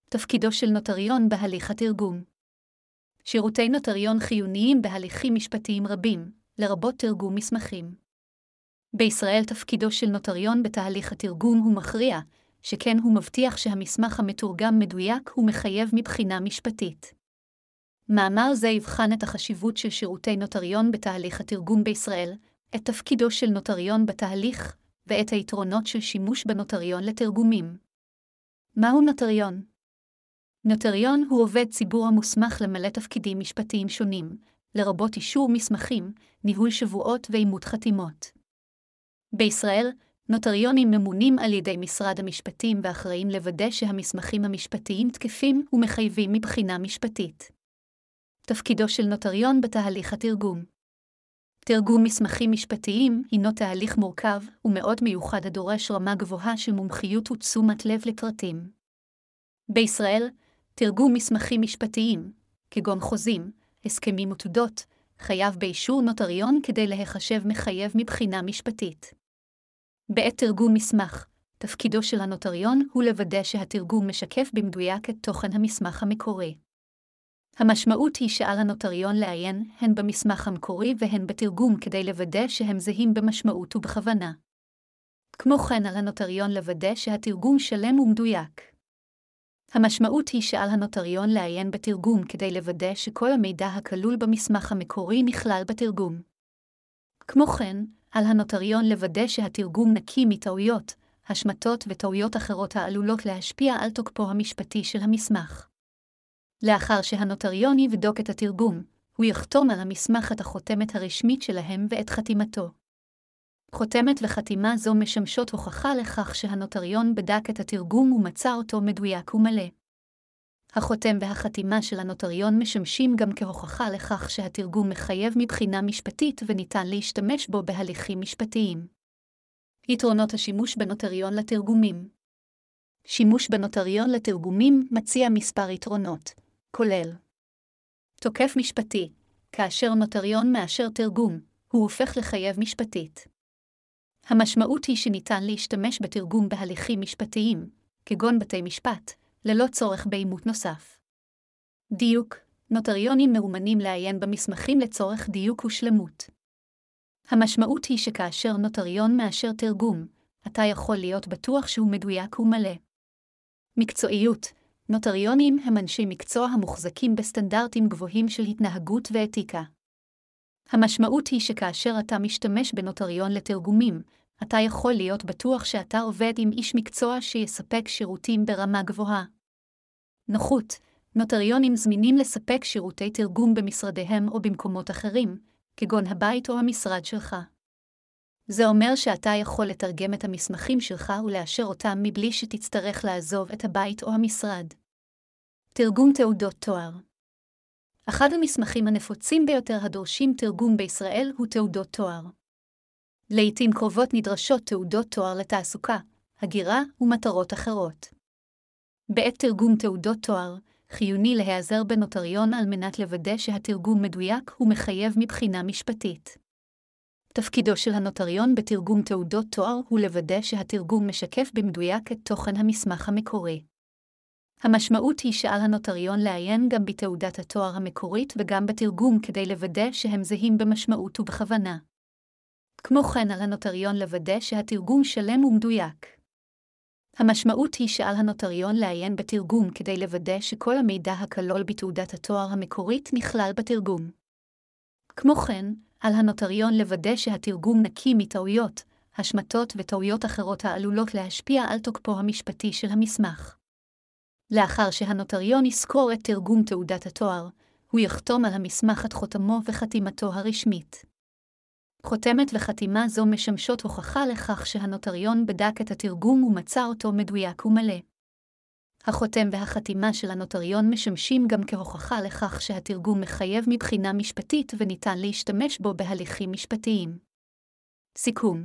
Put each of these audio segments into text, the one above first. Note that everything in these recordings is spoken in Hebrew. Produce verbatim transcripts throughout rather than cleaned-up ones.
תפקידו של נוטריון בהליך התרגום. שירותי נוטריון חיוניים בהליכים משפטיים רבים, לרבות תרגום מסמכים. בישראל תפקידו של נוטריון בתהליך התרגום הוא מכריע, שכן הוא מבטיח שהמסמך המתורגם מדויק ומחייב מבחינה משפטית. מאמר זה יבחן את החשיבות של שירותי נוטריון בתהליך התרגום בישראל, את תפקידו של נוטריון בתהליך, ואת היתרונות של שימוש בנוטריון לתרגומים. מהו נוטריון? נוטריון הוא עובד ציבור המוסמך למלא תפקידים משפטיים שונים, לרבות אישור מסמכים, ניהול שבועות ואימות חתימות. בישראל, נוטריונים ממונים על ידי משרד המשפטים ואחראים לוודא שהמסמכים המשפטיים תקפים ומחייבים מבחינה משפטית. תפקידו של נוטריון בתהליך התרגום. תרגום מסמכים משפטיים הינו תהליך מורכב ומאוד מיוחד הדורש רמה גבוהה של מומחיות ותשומת לב לפרטים. בישראל, תרגום מסמכים משפטיים, כגון חוזים, הסכמים ותעודות, חייב באישור נוטריון כדי להיחשב מחייב מבחינה משפטית. בעת תרגום מסמך, תפקידו של הנוטריון הוא לוודא שהתרגום משקף במדויק את תוכן המסמך המקורי. המשמעות היא שעל הנוטריון לעיין הן במסמך המקורי והן בתרגום כדי לוודא שהם זהים במשמעות ובכוונה. כמו כן על הנוטריון לוודא שהתרגום שלם ומדויק. המשמעות היא שעל הנוטריון לעיין בתרגום כדי לוודא שכל המידע הכלול במסמך המקורי נכלל בתרגום. כמו כן, על הנוטריון לוודא שהתרגום נקי מטעויות, השמטות וטעויות אחרות העלולות להשפיע על תוקפו המשפטי של המסמך. לאחר שהנוטריון יבדוק את התרגום, הוא יחתום על המסמך את החותמת הרשמית שלהם ואת חתימתו. חותמת וחתימה זו משמשות הוכחה לכך שהנוטריון בדק את התרגום ומצא אותו מדויק ומלא. החותם והחתימה של הנוטריון משמשים גם כהוכחה לכך שהתרגום מחייב מבחינה משפטית וניתן להשתמש בו בהליכים משפטיים. יתרונות השימוש בנוטריון לתרגומים. שימוש בנוטריון לתרגומים מציע מספר יתרונות, כולל תוקף משפטי, כאשר נוטריון מאשר תרגום, הוא הופך לחייב משפטית. המשמעות היא שניתן להשתמש בתרגום בהליכים משפטיים, כגון בתי משפט, ללא צורך באימות נוסף. דיוק, נוטריונים מאומנים לעיין במסמכים לצורך דיוק ושלמות. המשמעות היא שכאשר נוטריון מאשר תרגום, אתה יכול להיות בטוח שהוא מדויק ומלא. מקצועיות, נוטריונים הם אנשי מקצוע המוחזקים בסטנדרטים גבוהים של התנהגות ואתיקה. המשמעות היא שכאשר אתה משתמש בנוטריון לתרגומים, אתה יכול להיות בטוח שאתה עובד עם איש מקצוע שיספק שירותים ברמה גבוהה. נוחות, נוטריונים זמינים לספק שירותי תרגום במשרדיהם או במקומות אחרים, כגון הבית או המשרד שלך. זה אומר שאתה יכול לתרגם את המסמכים שלך ולאשר אותם מבלי שתצטרך לעזוב את הבית או המשרד. תרגום תעודות תואר. אחד המסמכים הנפוצים ביותר הדורשים תרגום בישראל הוא תעודות תואר. לעתים קרובות נדרשות תעודות תואר לתעסוקה, הגירה ומטרות אחרות. בעת תרגום תעודות תואר, חיוני להיעזר בנוטריון על מנת לוודא שהתרגום מדויק ומחייב מבחינה משפטית. תפקידו של הנוטריון בתרגום תעודות תואר הוא לוודא שהתרגום משקף במדויק את תוכן המסמך המקורי. המשמעות היא שעל הנוטריון לעיין גם בתעודת התואר המקורית וגם בתרגום כדי לוודא שהם זהים במשמעות ובכוונה. כמו כן על הנוטריון לוודא שהתרגום שלם ומדויק. המשמעות היא שעל הנוטריון לעיין בתרגום כדי לוודא שכל המידע הכלול בתעודת התואר המקורית נכלל בתרגום. כמו כן, על הנוטריון לוודא שהתרגום נקי מטעויות, השמטות וטעויות אחרות העלולות להשפיע על תוקפו המשפטי של המסמך. לאחר שהנוטריון יזכור את תרגום תעודת התואר, הוא יחתום על המסמך את חותמו וחתימתו הרשמית. חותמת וחתימה זו משמשות הוכחה לכך שהנוטריון בדק את התרגום ומצא אותו מדויק ומלא. החותם והחתימה של הנוטריון משמשים גם כהוכחה לכך שהתרגום מחייב מבחינה משפטית וניתן להשתמש בו בהליכים משפטיים. סיכום.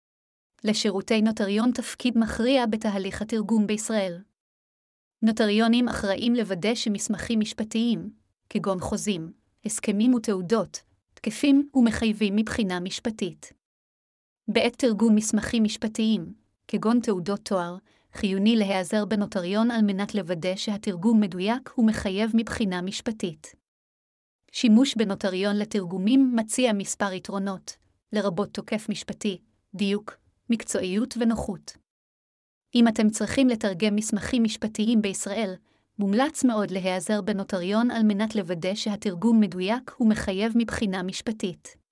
לשירותי נוטריון תפקיד מכריע בתהליך התרגום בישראל. נוטריונים אחראים לוודא שמסמכים משפטיים, כגון חוזים, הסכמים ותעודות, תקפים ומחייבים מבחינה משפטית. בעת תרגום מסמכים משפטיים, כגון תעודות תואר, חיוני להיעזר בנוטריון על מנת לוודא שהתרגום מדויק ומחייב מבחינה משפטית. שימוש בנוטריון לתרגומים מציע מספר יתרונות, לרבות תוקף משפטי, דיוק, מקצועיות ונוחות. אם אתם צריכים לתרגם מסמכים משפטיים בישראל, מומלץ מאוד להיעזר בנוטריון על מנת לוודא שהתרגום מדויק ומחייב מבחינה משפטית.